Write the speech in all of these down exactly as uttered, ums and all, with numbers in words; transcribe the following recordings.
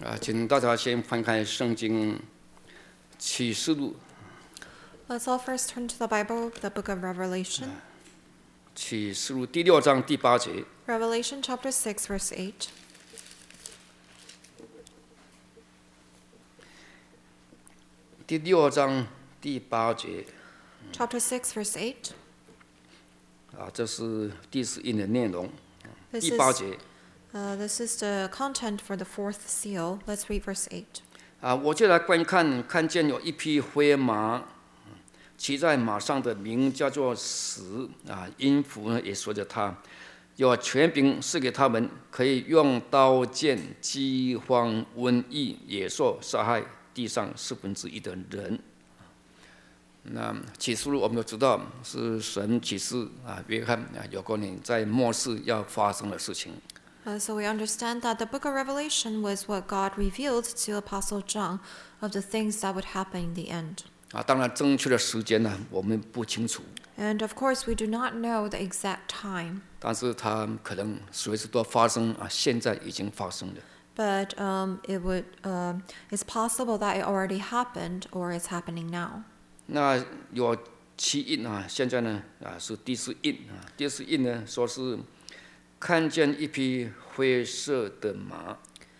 啊，请大家先翻开圣经启示录。 Let's all first turn to the Bible, the book of Revelation. 启示录第六章第八节。 Revelation chapter six, verse eight. 第六章第八节。 Chapter six, verse eight. 啊，这是第十印的内容。 This 第八 is, 节。 uh, this is the content for the fourth seal. Let's read verse eight. 啊，我就来观看，看见有一匹灰马，骑在马上的名叫做死啊，音符呢也说着他，有权柄赐给他们，可以用刀剑、饥荒、瘟疫、野兽杀害地上四分之一的人。那启示录我们都知道是神启示啊，约翰啊有关于在末世要发生的事情。 Uh, so we understand that the book of Revelation was what God revealed to Apostle John of the things that would happen in the end. 啊，当然正确的时间呢，我们不清楚。 And of course, we do not know the exact time. 但是它可能随时都发生啊，现在已经发生了。 But um, it would, uh, it's possible that it already happened or it's happening now. 那有七印啊，现在呢啊是第四印啊，第四印呢说是看见一匹灰色的马。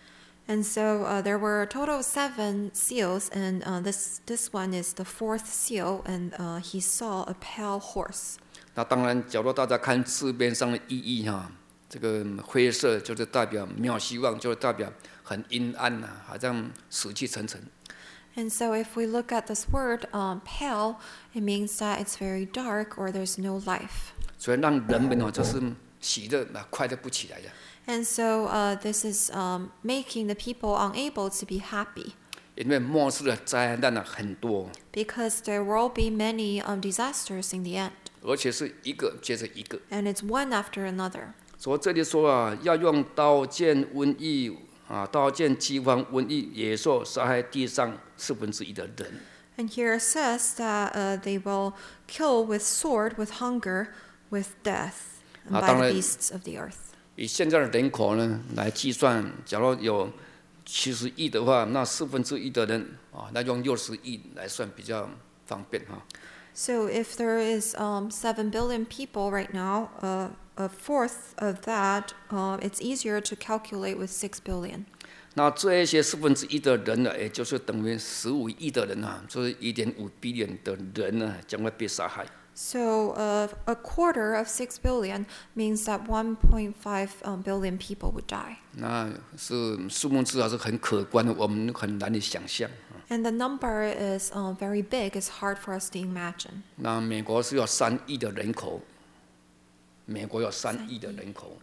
And so uh, there were a total of seven seals, and uh, this this one is the fourth seal, and uh, he saw a pale horse. 那当然，假如大家看字面上的意义哈、啊，这个灰色就是代表没有希望，就是代表很阴暗呐、啊，好像死气沉沉。 And so if we look at this word um, pale, it means that it's very dark or there's no life. 所以让人们哦，就是喜乐啊，快乐不起来的。 And so uh, this is um, making the people unable to be happy. 因为末世的灾难啊很多， Because there will be many um, disasters in the end. 而且是一个接着一个。 And it's one after another. 所以这里说啊，要用刀剑、瘟疫啊，刀剑、饥荒、瘟疫、野兽杀害地上四分之一的人。 And here it says that uh, they will kill with sword, with hunger, with death, and by the beasts of the earth. 以现在的人口呢来计算，假如有七十亿的话，那四分之一的人啊，那用六十亿来算比较方便哈。 So if there is um, seven billion people right now, uh, a fourth of that, uh, it's easier to calculate with six billion. 那这一些四分之一的人呢，也就是等于十五亿的人啊，就是一点五 billion 的人呢，将会被杀害。 So uh, a quarter of six billion means that one point five um, billion people would die. 那是数目字还是很可观的，我们很难以想象。 And the number is uh, very big. It's hard for us to imagine. 那美国是有三亿的人口，美国有三亿的人口。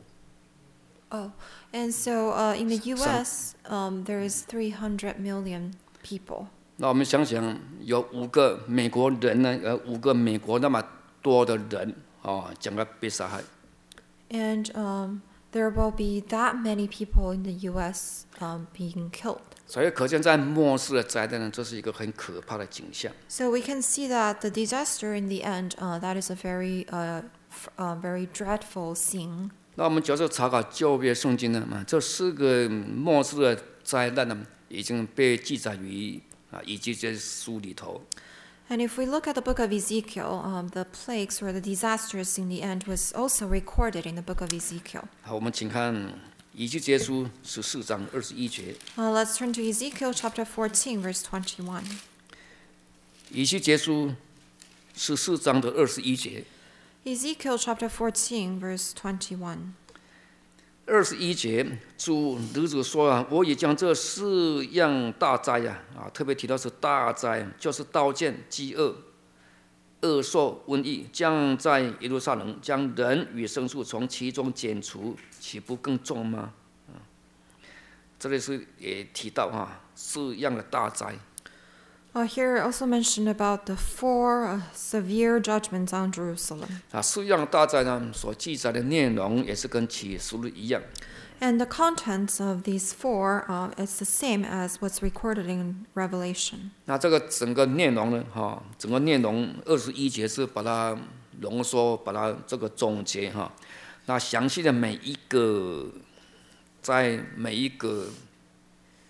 Oh, and so uh, in the U S, um, there is three hundred million people. 那我们想想，有五个美国人呢，有五个美国那么多的人哦，将要被杀害。 And um, there will be that many people in the U S um, being killed. 所以可见，在末世的灾难呢，这是一个很可怕的景象。 So we can see that the disaster in the end, uh, that is a very, uh, f- uh, very dreadful scene. 那我们假设查考旧约圣经呢，嘛，这四个末世的灾难呢，已经被记载于啊以西结书里头。 And if we look at the book of Ezekiel, um, the plagues or the disasters in the end was also recorded in the book of Ezekiel. 好，我们请看以西结书十四章二十一节。 Uh, let's turn to Ezekiel chapter fourteen, verse twenty-one. 以西结书十四章的二十一节。 Ezekiel chapter fourteen, verse twenty-one. 二十一节，主日子说啊，我也将这四样大灾呀，啊，特别提到是大灾，就是刀剑、饥饿、恶兽、瘟疫，将在耶路撒冷，将人与牲畜从其中剪除，岂不更重吗？啊，这里是也提到哈，四样的大灾。 Uh, here also mentioned about the four uh, severe judgments on Jerusalem. 啊，四样大灾呢，所记载的内容也是跟启示录一样。 And the contents of these four uh, is the same as what's recorded in Revelation. 那这个整个内容呢，哈，整个内容二十一节是把它浓缩，把它这个总结哈。那详细的每一个，在每一个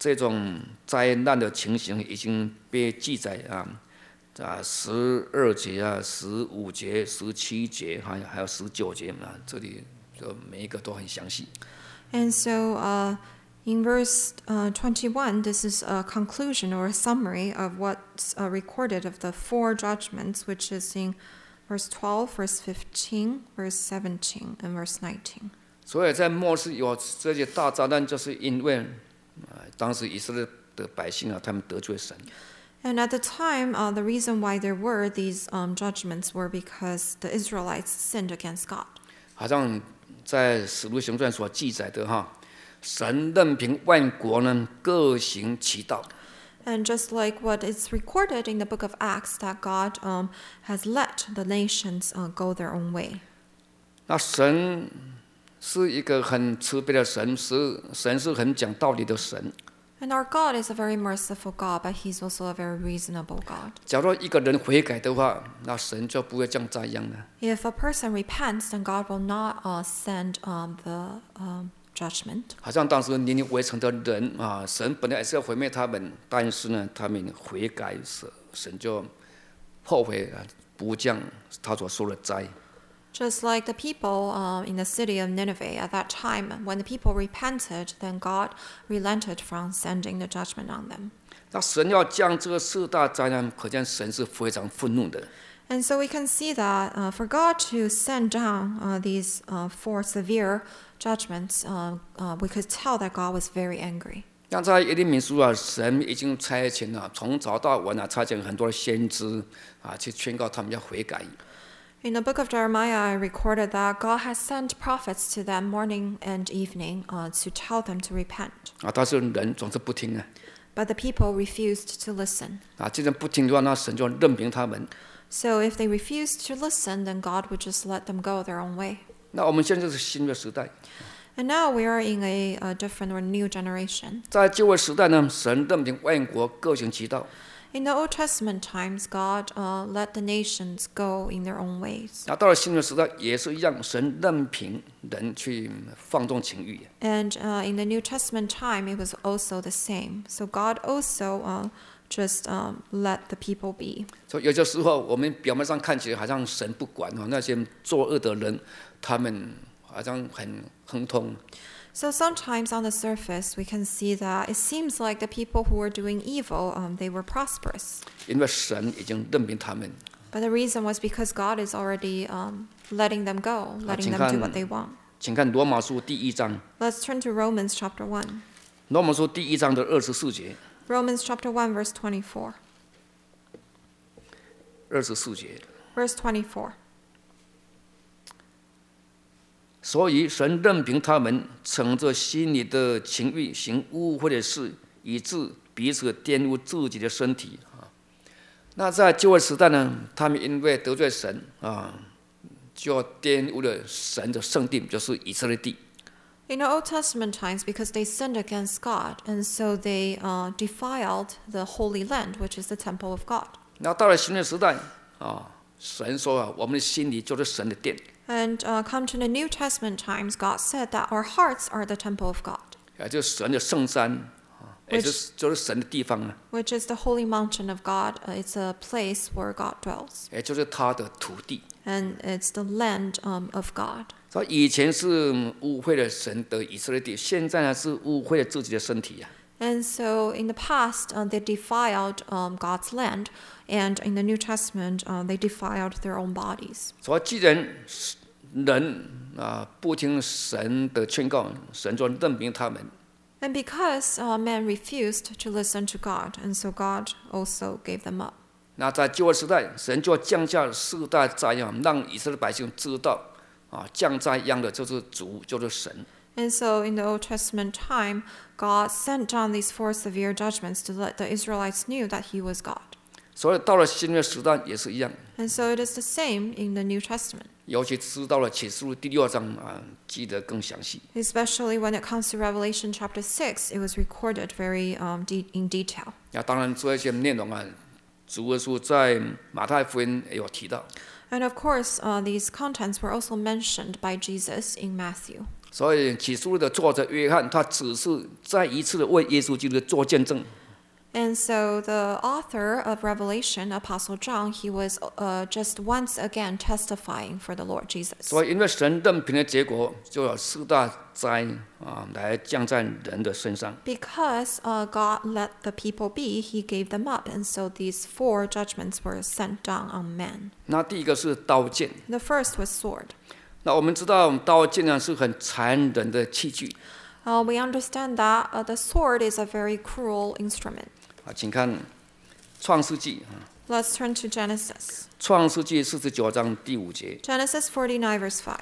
这种灾难的情形已经被记载啊，啊十二节啊、十五节、十七节，还有还有十九节啊，这里就每一个都很详细。 And so, uh, in verse uh, twenty-one, this is a conclusion or a summary of what's uh, recorded of the four judgments, which is in verse twelve, verse fifteen, verse seventeen, and verse nineteen. 所以在末世有这些大灾难，就是因为啊，当时以色列的百姓啊，他们得罪神。 And at the time, uh, the reason why there were these um, judgments were because the Israelites sinned against God. 好像在使徒行传所记载的哈。神任凭万国呢，各行其道。 And just like what is recorded in the book of Acts, that God um, has let the nations uh, go their own way. 那神是一个很慈悲的神，是神是很讲道理的神。 And our God is a very merciful God, but He's also a very reasonable God. 假如一个人悔改的话，那神就不会这样灾殃了。 If a person repents, then God will not uh, send um, the um, judgment. 好像当时尼尼微城的人啊，神本来也是要毁灭他们，但是呢，他们悔改，神就后悔啊，不降他所说的灾。 Just like the people uh, in the city of Nineveh at that time, when the people repented, then God relented from sending the judgment on them. 那神要降这个四大灾难，可见神是非常愤怒的。 And so we can see that uh, for God to send down uh, these uh, four severe judgments, uh, uh, we could tell that God was very angry. 像在耶利米书啊，神已经差遣了，从早到晚啊，差遣很多的先知啊，去劝告他们要悔改。 In the book of Jeremiah, I recorded that God has sent prophets to them morning and evening uh, to tell them to repent. 啊，但是人总是不听啊。 But the people refused to listen. 啊，既然不听的话，那神就任凭他们。 So if they refused to listen, then God would just let them go their own way. 那我们现在是新的时代。 And now we are in a, a different or new generation. 在旧约时代呢，神任凭万国各行其道。 In the Old Testament times, God uh, let the nations go in their own ways. 那到了新的时代也是一样，神任凭人去放纵情欲。 And uh, in the New Testament time, it was also the same. So God also uh, just um, let the people be. 所以有些时候，我们表面上看起来好像神不管哦，那些作恶的人，他们好像很亨通。 So sometimes on the surface, we can see that it seems like the people who were doing evil, um, they were prosperous. 因为神已经任凭他们。 But the reason was because God is already um, letting them go, letting them do what they want. 请看罗马书第一章。 Let's turn to Romans chapter one. 罗马书第一章的二十四节。 Romans chapter one, verse twenty-four. 二十四节。 Verse twenty-four. 所以神任凭他们乘着心里的情欲行污秽的事，以致彼此玷污自己的身体啊。那在旧约时代呢，他们因为得罪神啊，就玷污了神的圣地，就是以色列地。 In the Old Testament times, because they sinned against God, and so they uh, defiled the Holy Land, which is the temple of God. 那到了新约时代啊，神说啊，我们的心里就是神的殿。 And uh, come to the New Testament times, God said that our hearts are the temple of God, 啊，就是神的圣山，也就是就是神的地方啊， which is the holy mountain of God. Uh, it's a place where God dwells, 也就是他的土地。 and it's the land um, of God. 所以以前是污秽了神的以色列地，现在呢是污秽了自己的身体呀、啊。 And so in the past, uh, they defiled um, God's land, and in the New Testament, uh, they defiled their own bodies. 所以既然人啊不听神的劝告，神就任凭他们。 And because uh, men refused to listen to God, and so God also gave them up. 那在旧约时代，神就降下四大灾殃，让以色列百姓知道啊，降灾殃的就是主，就是神。 And so in the Old Testament time, God sent down these four severe judgments to let the Israelites knew that He was God. 所以到了新约时代也是一样， And so it is the same in the New Testament, 尤其知道了启示录第六章啊，记得更详细。 especially when it comes to Revelation chapter six. It was recorded very um, de- in detail. 那当然这些内容啊，主耶稣在马太福音也有提到。 And of course, uh, these contents were also mentioned by Jesus in Matthew. 所以启示录的作者约翰，他只是再一次的为耶稣基督做见证。 And so the author of Revelation, Apostle John, he was uh, just once again testifying for the Lord Jesus. 所以因为神任凭的结果，就有四大灾啊来降在人的身上。 Because uh, God let the people be, he gave them up. And so these four judgments were sent down on men. 那第一个是刀剑。 The first was sword. 那我们知道刀剑呢是很残忍的器具。 Uh, we understand that uh, the sword is a very cruel instrument. 啊，请看创世纪。 Let's turn to Genesis. 创世纪四十九章第五节。 Genesis forty-nine, verse five.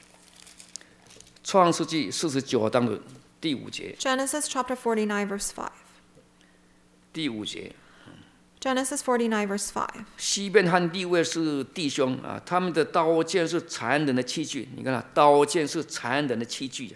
创世纪四十九章的第五节。 Genesis chapter forty-nine, verse five. 第五节。 Genesis forty-nine, verse five. 西边和利未是弟兄啊，他们的刀剑是残忍的器具。你看啊，刀剑是残忍的器具。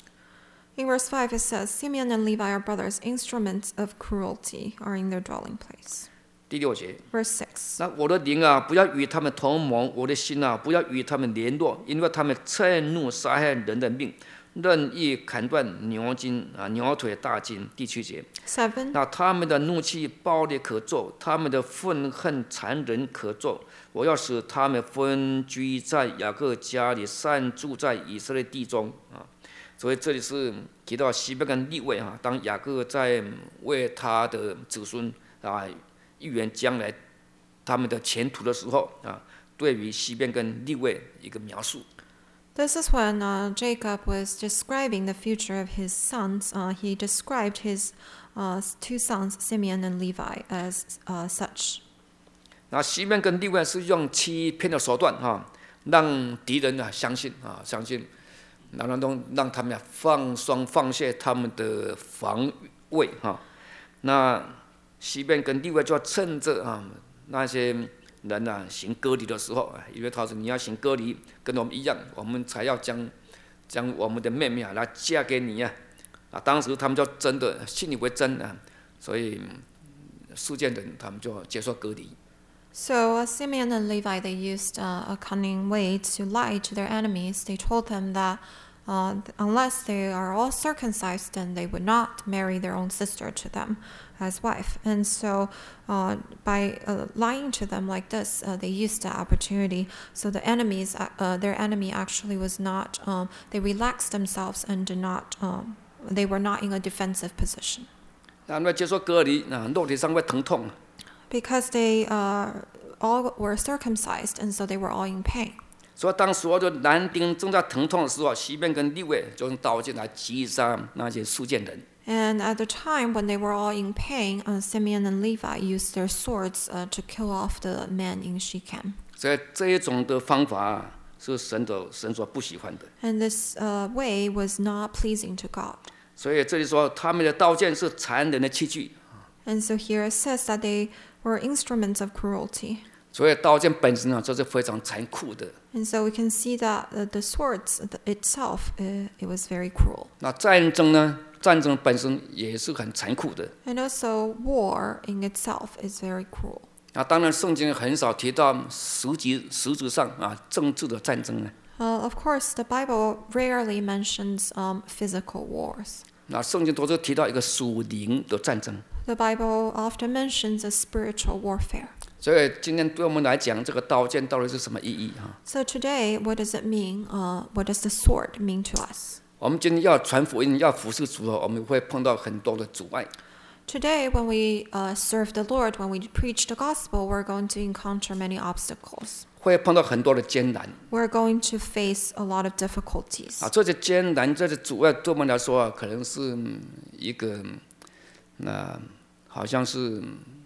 In verse five, it says, Simeon and Levi are brothers, instruments of cruelty are in their dwelling place. 第六节。 Verse six. 那我的灵啊，不要与他们同盟；我的心啊，不要与他们联络，因为他们趁怒杀害人的命，任意砍断牛筋啊、牛腿、大筋。第七节。 Seven. 那他们的怒气暴烈可咒，他们的愤恨残忍可咒。我要使他们分居在雅各家里，散住在以色列地中啊。所以这里是提到西边跟利未啊，当雅各在为他的子孙啊预言将来他们的前途的时候啊，对于西边跟利未一个描述。 This is when uh, Jacob was describing the future of his sons. Uh, he described his uh, two sons, Simeon and Levi, as uh, such. 那西边跟利未是用欺骗的手段啊，让敌人啊相信啊相信。 然后让他们放松放下他们的防卫哈，那西边跟利未就要趁着啊那些人啊行割礼的时候，因为他说你要行割礼，跟我们一样，我们才要将将我们的妹妹啊来嫁给你呀啊！当时他们就真的信以为真啊，所以事件人他们就接受割礼。 So uh, Simeon and Levi, they used uh, a cunning way to lie to their enemies. They told them that uh, unless they are all circumcised, then they would not marry their own sister to them as wife. And so uh, by uh, lying to them like this, uh, they used the opportunity. So the enemies, uh, their enemy actually was not, um, they relaxed themselves and did not, um, they were not in a defensive position. 那么接受割礼啊，肉体上会疼痛。 Because they uh, all were circumcised, and so they were all in pain. 所以当所有的男丁正在疼痛的时候，西边跟利未就用刀剑来击杀那些苏建人。 And at the time when they were all in pain, uh, Simeon and Levi used their swords uh, to kill off the men in Shechem. 所以这一种的方法啊，是神的神所不喜欢的。 And this uh, way was not pleasing to God. 所以这里说他们的刀剑是残忍的器具。 And so here it says that they were instruments of cruelty. 所以刀剑本身啊，这是非常残酷的。 And so we can see that uh, the swords itself, uh, it was very cruel. 那战争呢？战争本身也是很残酷的。 And also war in itself is very cruel. 那当然，圣经很少提到实际实质上啊政治的战争呢。 Uh, of course, the Bible rarely mentions um, physical wars. 那圣经都是提到一个属灵的战争。 The Bible often mentions a spiritual warfare. 所以今天对我们来讲，这个刀剑到底是什么意义啊？ So today, what does it mean? Uh, what does the sword mean to us? 我们今天要传福音，要服侍主，我们会碰到很多的阻碍。 Today, when we uh, serve the Lord, when we preach the gospel, we're going to encounter many obstacles. 会碰到很多的艰难 We're going to face a lot of difficulties. 啊！这些艰难，这些阻碍，对我们来说啊，可能是一个那、好像是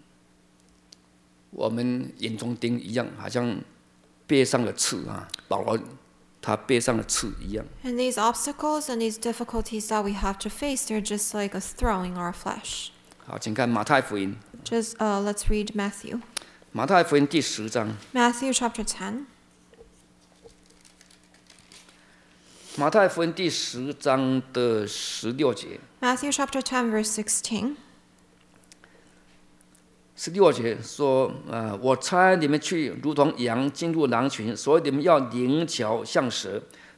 我们眼中钉一样，好像背上了刺啊，保罗他背上了刺一样。 And these obstacles and these difficulties that we have to face, they're just like a thorn in our flesh. 好，请看马太福音， Just uh, let's read Matthew. 马太福音第十章， Matthew chapter ten. 马太福音第十章的十六节， Matthew chapter ten, verse sixteen. 十六节说：“呃，我差你们去，如同羊进入狼群，所以你们要灵巧像蛇，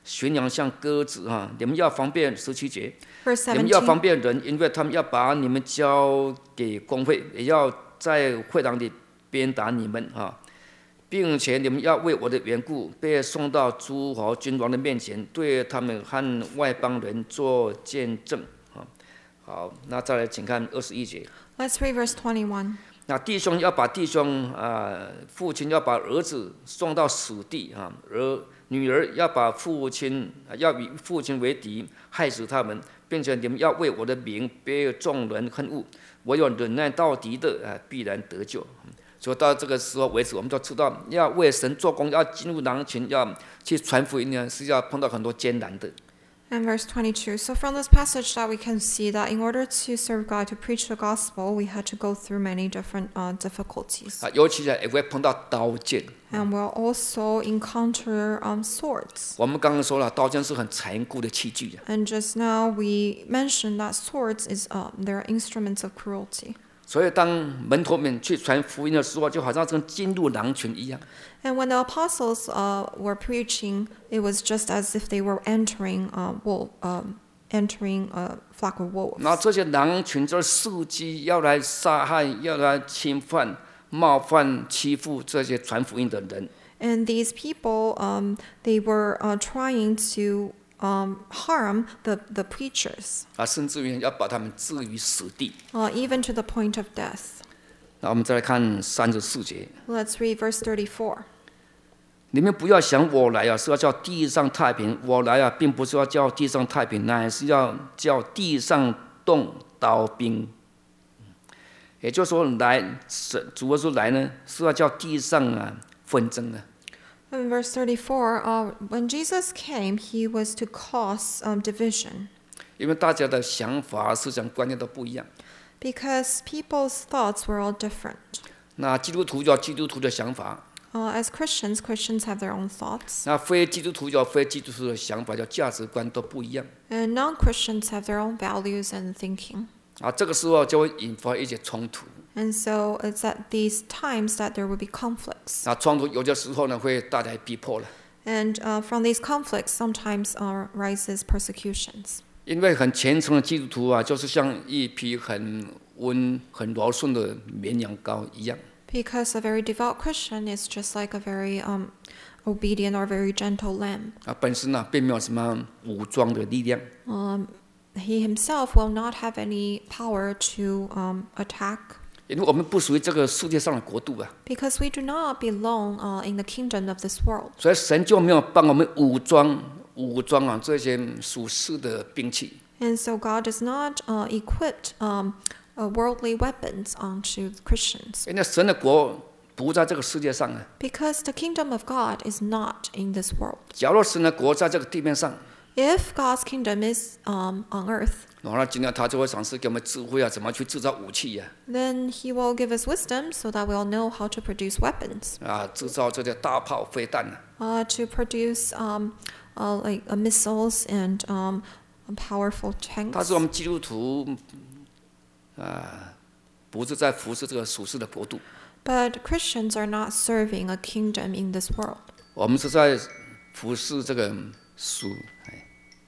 驯养像鸽子哈，你们要防备十七节， Verse 你们要防 seventeen. 备人，因为他们要把你们交给公会，也要在会堂里鞭打你们啊，并且你们要为我的缘故被送到诸侯君王的面前，对他们和外邦人做见证啊。好，那再来请看二十一节。 Let's read verse twenty-one. 那弟兄要把弟兄啊，父亲要把儿子送到死地啊，而女儿要把父亲要与父亲为敌，害死他们，并且你们要为我的名被众人恨恶，我有忍耐到底的啊，必然得救。所以到这个时候为止，我们就知道要为神做工，要进入狼群，要去传福音呢，是要碰到很多艰难的。 And verse twenty-two. So from this passage that we can see that in order to serve God, to preach the gospel, we had to go through many different uh, difficulties. 啊，尤其呢也会碰到刀剑。 And we'll also encounter um, swords. 我们刚刚说了，刀剑是很残酷的器具。 And just now we mentioned that swords is uh, they're instruments of cruelty. 所以当门徒们去传福音的时候，就好像跟进入狼群一样。 And when the apostles uh, were preaching, it was just as if they were entering uh, wolf, um, entering a flock of wolves. 那这些狼群就是伺机要来杀害、要来侵犯、冒犯、欺负这些传福音的人。 And these people, um, they were uh, trying to um, harm the, the preachers, 啊，甚至于要把他们置于死地。 uh, even to the point of death. 那我们再来看三十四节， Let's read verse thirty-four. 你们不要想我来啊，是要叫地上太平。我来啊，并不是要叫地上太平，乃是要叫地上动刀兵。也就是说，来，主要是来呢，是要叫地上啊纷争啊。 In verse thirty-four, uh, when Jesus came, he was to cause um, division. 因为大家的想法、思想、观念都不一样。 Because people's thoughts were all different. 那基督徒有基督徒的想法， Uh, as Christians, Christians have their own thoughts. 那非基督徒有非基督徒的想法，叫价值观都不一样。 And non-Christians have their own values and thinking. 啊，这个时候就会引发一些冲突。 And so it's at these times that there will be conflicts. 那冲突有的时候呢，会带来逼迫了。 And uh, from these conflicts, sometimes uh, rises persecutions. 因为很虔诚的基督徒啊，就是像一匹很温、很柔顺的绵羊羔一样。 Because a very devout Christian is just like a very um, obedient or very gentle lamb. 啊，本身呢、啊，并没有什么武装的力量。 Um, he himself will not have any power to um, attack. 因为我们不属于这个世界上的国度啊， Because we do not belong uh, in the kingdom of this world. 所以神就没有帮我们武装、武装啊这些属世的兵器。 And so God does not uh, equip um, uh, worldly weapons onto Christians. 因为神的国不在这个世界上啊。 Because the kingdom of God is not in this world. 假如神的国在这个地面上， If God's kingdom is um, on earth, 然后呢，今天他就会赏赐给我们智慧啊，怎么去制造武器呀、 then he will give us wisdom so that we'll know how to produce weapons, 啊？制造这些大炮、飞弹啊。 uh, to produce um, uh, like uh, missiles and um, powerful 但 tanks. 是我们基督徒啊，不是在服侍这个属世的国度， But Christians are not serving a kingdom in this world. 我们是在服侍这个属，哎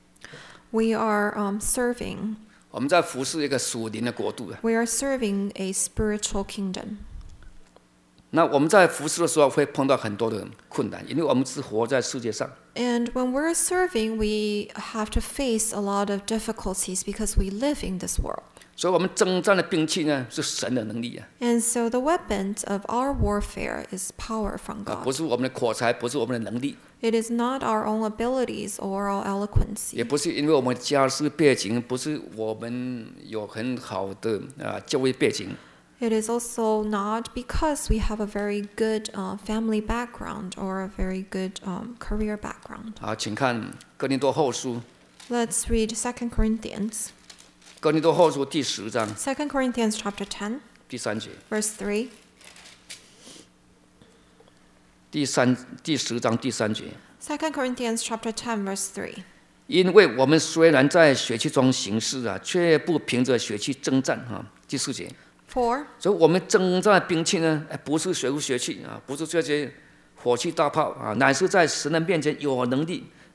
We are um, serving. 我们在服侍一个属灵的国度啊。 We are serving a spiritual kingdom. 那我们在服侍的时候会碰到很多的困难，因为我们是活在世界上。 And when we're serving, we have to face a lot of difficulties because we live in this world. 所以，我们征战的兵器呢，是神的能力啊， And so the weapons of our warfare is power from 啊，不 God. 是我们的口才，不是我们的能力， It is not our own abilities or our 也 eloquency. 不是因为我们家世背景，不是我们有很好的啊教育背景， It is also not because we have a very good uh, family background or a very good um, career background. 啊，请看哥林多后书， Let's read Second Corinthians. 哥林多后书第十章 Second Corinthians chapter ten, 第三节， verse three. 第三第十章第三节， Second Corinthians chapter ten, verse three. 因为我们虽然在血气中行事啊，却不凭着血气征战啊。第四节， Four. 所以我们征战的兵器呢，哎，不是血气血气啊，不是这些火器大炮啊，乃是在神的面前有能力，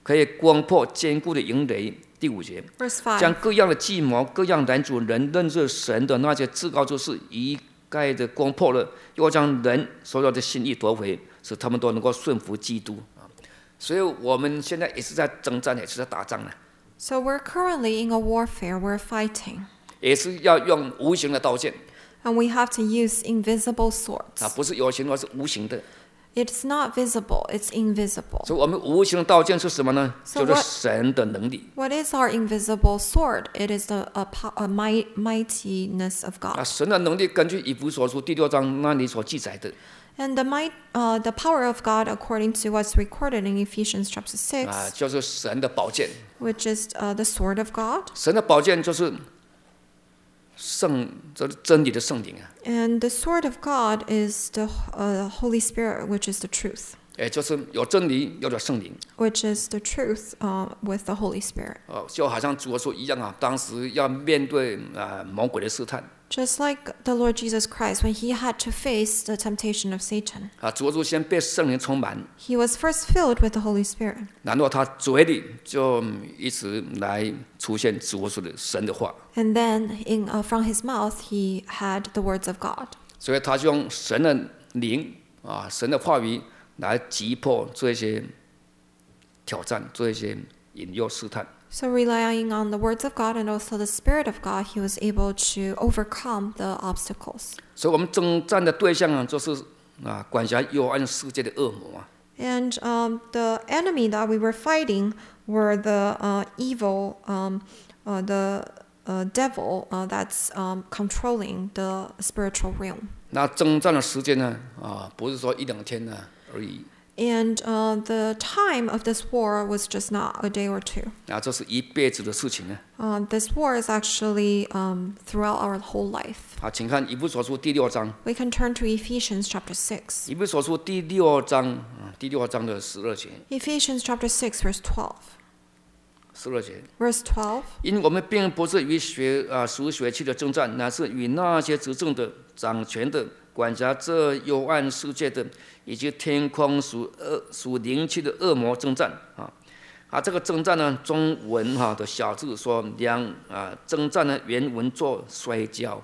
可以攻破坚固的营垒。第五节， Verse 将 five. 各样的计谋、各样拦阻人认识神的那些至高之事一概的攻破了，又将人所有的心意夺回，使他们都能够顺服基督。所以我们现在也是在征战，也是在打仗呢， So we're currently in a warfare, we're fighting. 也是要用无形的刀剑 And we have to use invisible 啊， swords. 不是有形，而是无形的。 It's not visible, it's invisible. 所以我们无形的刀剑是什么呢？ So 就是 what- 神的能力 What is our invisible sword? It is the a, po- a might, mightiness of 啊， God. 神的能力根据以弗所书第六章那里所记载的 And the might, uh, the power of God, according to what's recorded in Ephesians chapter 啊， six, 就是神的宝剑。 which is uh, the sword of God. 神的宝剑就是圣，这是真理的圣灵啊， And the sword of God is the uh, Holy Spirit, which is the truth, 也就是有真理，有了圣灵。 which is the truth uh, with the Holy Spirit. 哦，就好像主耶稣一样啊，当时要面对啊魔鬼的试探 Just like the Lord Jesus Christ, when he had to face the temptation of Satan, 啊，主耶稣先被圣灵充满， he was first filled with the Holy Spirit. 然后他嘴里就一直来出现主耶稣的神的话， And then in, uh, from his mouth, he had the words of God. 所以他就用神的灵啊，神的话语来击破这些挑战，这些引诱试探。 So relying on the words of God and also the Spirit of God, he was able to overcome the obstacles. 所以我们征战的对象啊，就是啊管辖幽暗世界的恶魔啊。 And um, the enemy that we were fighting were the uh, evil, um, uh, the uh, devil uh, that's um, controlling the spiritual realm. 那征战的时间呢，啊，不是说一两天呢而已， And uh, the time of this war was just not a day or two. 啊，这是一辈子的事情呢。 Uh, this war is actually um, throughout our whole life. 啊，请看以弗所书第六章， We can turn to Ephesians chapter six. 以弗所书第六章，啊，第六章的十二节， Ephesians chapter six, verse twelve. 十二节， Verse twelve. 因我们并不是与血啊属血气的征战，乃是与那些执政的、掌权的、管辖这幽暗世界的，以及天空属恶属灵气的恶魔征战啊。啊，这个征战呢，中文哈、的小字说两啊，征战呢原文做摔跤。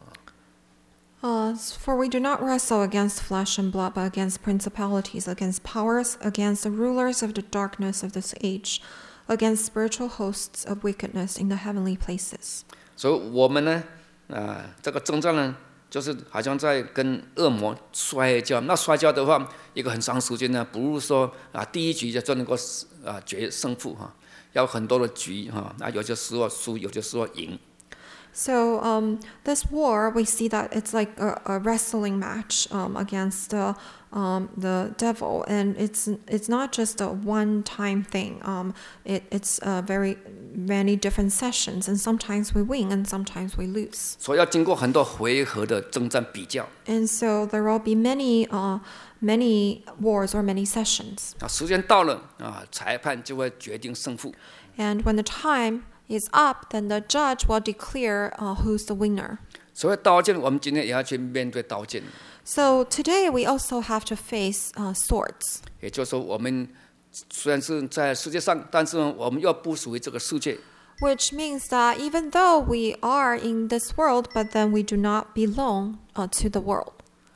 Uh, for we do not wrestle against flesh and blood, but against principalities, against powers, against the rulers of the darkness of this age, against spiritual hosts of wickedness in the heavenly places. 所以我们呢，啊，这个征战呢，就是好像在跟恶魔摔跤。那摔跤的话，一个很长时间呢，不是说啊第一局就能够啊决胜负哈，要很多的局哈，那有些时候输，有些时候赢。 So um, this war, we see that it's like a, a wrestling match um, against the um, the devil, and it's it's not just a one-time thing. Um, it, it's uh, very many different sessions, and sometimes we win, and sometimes we lose. 所以要经过很多回合的征战比较 And so there will be many uh, many wars or many sessions. 啊，时间到了啊，裁判就会决定胜负。 And when the time is up, then the judge will declare uh, who's the winner. 所以刀剑，我们今天也要去面对刀剑， So today we also have to face uh, swords. 也就是说，我们虽然是在世界上，但是呢，我们又不属于这个世界。 Which means that even though we are in this world, but then we do not belong uh, to the world.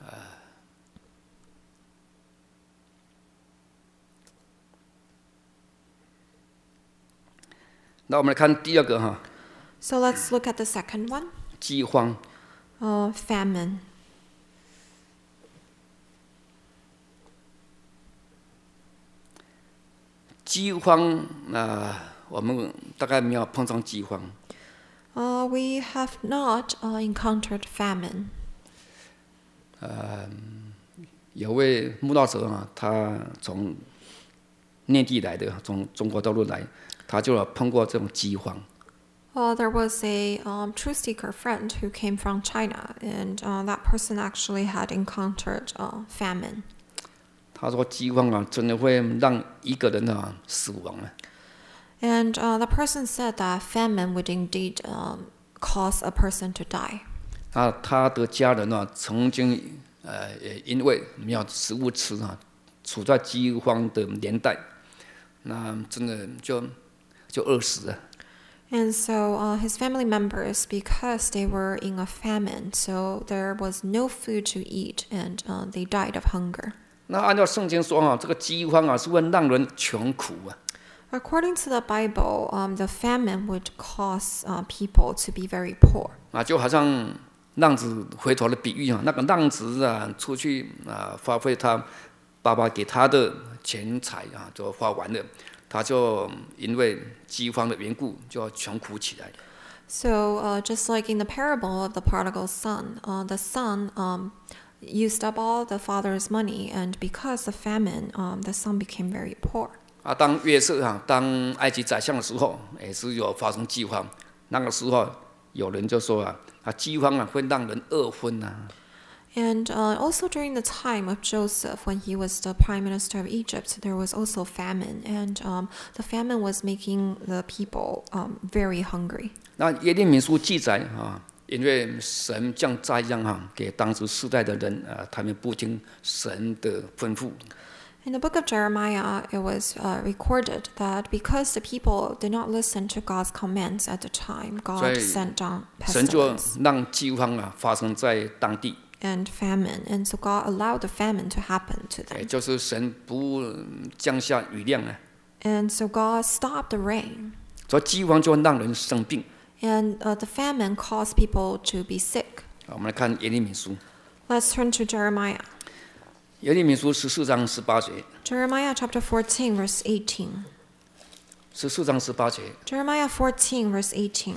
那我们来看第二个哈， So let's look at the second one, 饥荒。 uh, famine. 饥荒啊、呃我们大概没有碰上饥荒。 Uh, we have not uh, encountered famine. 有位慕道者啊，他从内地来的，从中国大陆来，他就有碰过这种饥荒。 Uh, there was a um, truth seeker friend who came from China, and uh, that person actually had encountered uh, famine. 他说饥荒啊，真的会让一个人啊死亡啊。 And uh, the person said that famine would indeed um, cause a person to die. 啊，他的家人啊，曾经呃也因为没有食物吃啊，处在饥荒的年代， 那真的就就饿死了。 And so uh, his family members, because they were in a famine, so there was no food to eat, and uh, they died of hunger. 那按照圣经说啊，这个饥荒啊是会让人穷苦啊。 According to the Bible, um, the famine would cause uh, people to be very poor. 啊，就好像浪子回头的比喻啊，那个浪子啊出去啊花费他爸爸给他的钱财啊，就花完了，他就因为饥荒的缘故就穷苦起来。 So uh, just like in the parable of the prodigal son, uh, the son um, used up all the father's money, and because of famine, um, the son became very poor. 啊，当约瑟啊当埃及宰相的时候，也是有发生饥荒。那个时候有人就说啊，啊饥荒啊会让人饿昏啊。 And uh, also during the time of Joseph, when he was the prime minister of Egypt, there was also famine, and um, the famine was making the people um, very hungry. 那耶利米书记载啊，因为神降灾殃啊，给当时世代的人啊，他们不听神的吩咐。 In the book of Jeremiah, it was uh, recorded that because the people did not listen to God's commands at the time, 所 God 以 sent down 神就 pestilence 让饥荒啊发生在当地， and famine, and so God allowed the famine to happen to 也 them. 就是神不降下雨量啊， And so God stopped the rain, 所以饥荒就让人生病。 and uh, the famine caused people to be sick. 我们来看耶利米书， Let's turn to Jeremiah. 耶利米书十四章十八节， Jeremiah chapter fourteen, verse eighteen. 十四章十八节。 Jeremiah fourteen, verse eighteen.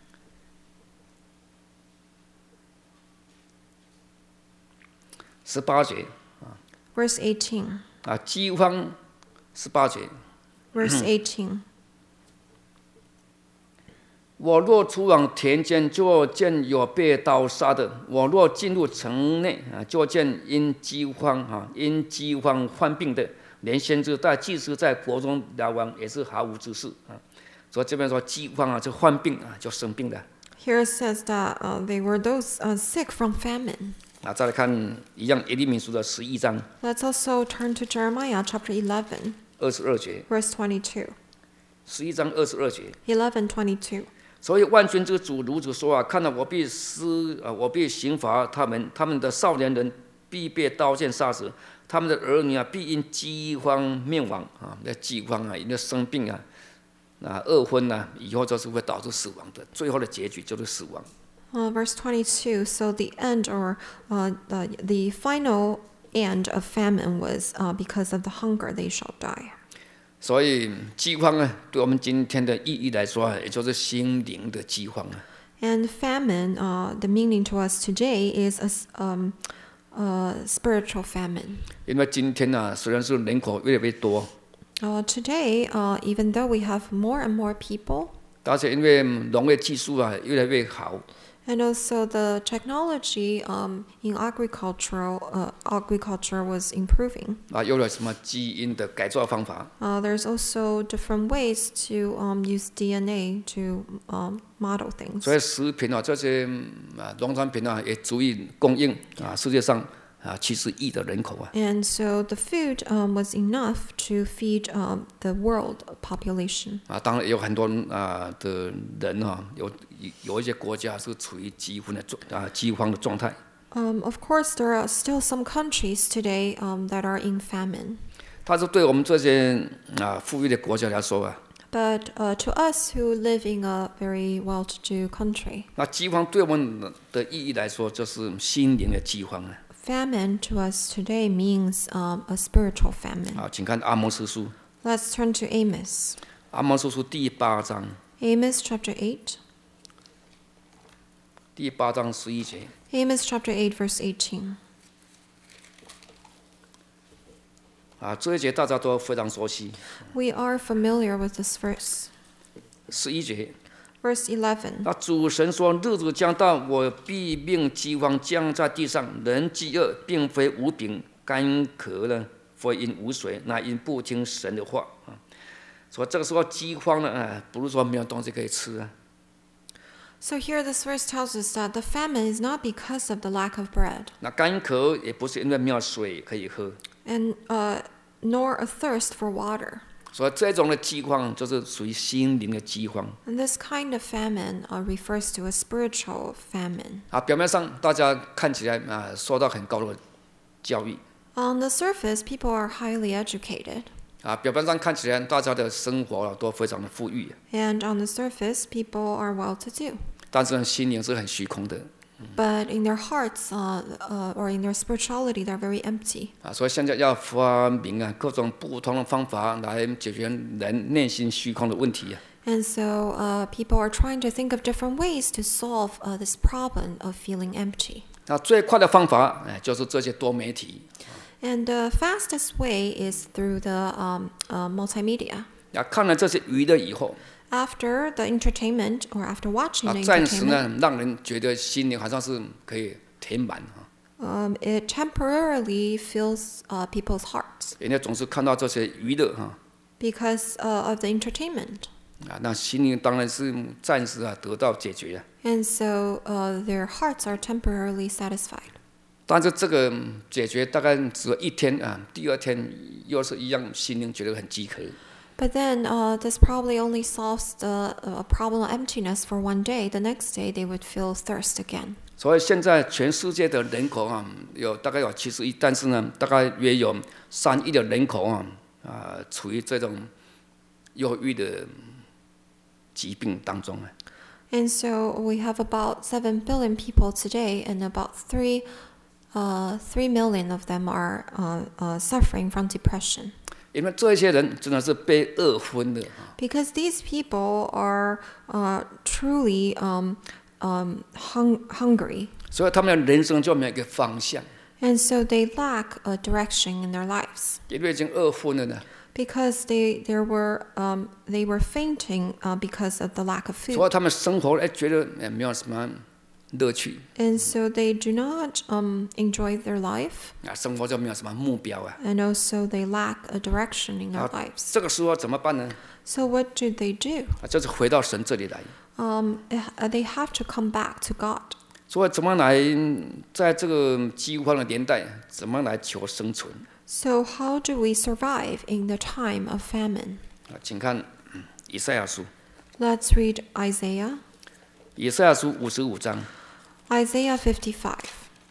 十八节 Verse eighteen. 啊，饥荒十八节。 Verse eighteen. 我若出往田间，就见有被刀杀的；我若进入城内啊，就见因饥荒啊，因饥荒患病的，连先知带祭司在国中疗亡，也是毫无知识啊。所以这边说饥荒啊，就患病啊，就生病了。 Here it says that uh, they were those uh, sick from famine. 啊，再来看一样耶利米书的十一章 Let's also turn to Jeremiah chapter eleven, 二十二节， verse twenty-two. 十一章二十二节。 eleven twenty-two. 所以万军之主如此说啊，看到我必施啊，我必刑罚他们，他们的少年人必被刀剑杀死，他们的儿女啊必因饥荒灭亡啊，那饥荒啊，因为生病啊，啊饿昏啊，以后就是会导致死亡的，最后的结局就是死亡。 Uh, verse twenty-two. So the end, or uh, the, the final end of famine was uh, because of the hunger they shall die. 所以饥荒呢，对我们今天的意义来说啊，也就是心灵的饥荒啊。 And famine, uh, the meaning to us today is a, s- um, a spiritual famine. 因为今天呢、啊，虽然是人口越来越多， Uh, today, uh, even though we have more and more people, 而且因为农业技术啊越来越好， and also the technology um, in agricultural uh, agriculture was improving. 啊，有了什么基因的改造方法， Uh, there's also different ways to um, use D N A to um, model things. 所以食品啊这些啊农产品啊也足以供应啊世界上啊七十亿的人口啊。 And so the food um, was enough to feed um, the world population. 啊，当然也有很多啊的人啊，有有一些国家是处于饥荒的状啊饥荒的状态。 Um, of course, there are still some countries today um, that are in famine. 但是对我们这些啊富裕的国家来说啊， But uh, to us who live in a very well-to-do country, 那饥荒对我们的意义来说，就是心灵的饥荒啊。 famine to us today means um, a spiritual famine. 啊，请看阿摩司书， Let's turn to Amos. 阿摩司书第八章， Amos chapter eight. 第八章十一节。 Amos chapter eight, verse eighteen. 啊，这一节大家都非常熟悉。 We are familiar with this verse. 十一节， Verse eleven. 那主神说：“日子将到，我必命饥荒降在地上，人饥饿，并非无饼；干渴呢，非因无水，那因不听神的话。”啊，所以这个时候饥荒呢，啊，不是说没有东西可以吃啊， So here this verse tells us that the famine is not because of the lack of bread, 那干渴也不是因为没有水可以喝， and uh, nor a thirst for water. 所以这种的饥荒就是属于心灵的饥荒。 And this kind of famine uh, refers to a spiritual famine. 啊，表面上大家看起来啊受到很高的教育， On the surface, people are highly educated. 啊，表面上看起来大家的生活啊都非常的富裕， And on the surface, people are well-to-do. 但是呢心灵是很虚空的。 But in their hearts uh, uh, or in their spirituality, they're very empty. 啊，所以现在要发明啊各种不同的方法来解决人内心虚空的问题啊。 And so uh, people are trying to think of different ways to solve uh, this problem of feeling empty. 那最快的方法，哎，就是这些多媒体。 And the fastest way is through the um, uh, multimedia. 啊，看了这些娱乐以后， After the entertainment or after watching 啊， the 暂时 entertainment, 呢让人觉得心灵好像是可以填满啊， um, it temporarily fills uh, people's hearts 人家总是看到这些娱乐哈， because uh, of the entertainment. 啊，那心灵当然是暂时啊得到解决啊。 And so uh, their hearts are temporarily satisfied. 但是这个解决大概只有一天啊，第二天又是一样，心灵觉得很饥渴。 But then uh, this probably only solves the uh, problem of emptiness for one day. The next day they would feel thirst again. 所以现在全世界的人口啊，有大概有七十亿，但是呢，大概约有三亿的人口啊，啊，处于这种忧郁的疾病当中啊。 And so we have about seven billion people today, and about three, uh, three million of them are uh, uh, suffering from depression. 因为这些人真的是被饿昏的啊， Because these people are uh, truly um, um, hung- hungry, 所以他们的人生就没有一个方向， and so they lack a direction in their lives. 因为已经饿昏了呢。 Because they there were um, they were fainting uh, because of the lack of 所 food, 以他们生活哎觉得哎没有什么乐趣 and so they do not um, enjoy their life, 啊，生活就没有什么目标啊。 and also they lack a direction in their 啊 lives. 这个时候怎么办呢？ So what do they do? 啊，就是回到神这里来。 Um, uh, they have to come back to God. 所以怎么来在这个饥荒的年代，怎么来求生存？ So how do we survive in the time of famine? 啊，请看嗯以赛亚书， Let's read Isaiah. 以赛亚书五十五章， Isaiah fifty-five.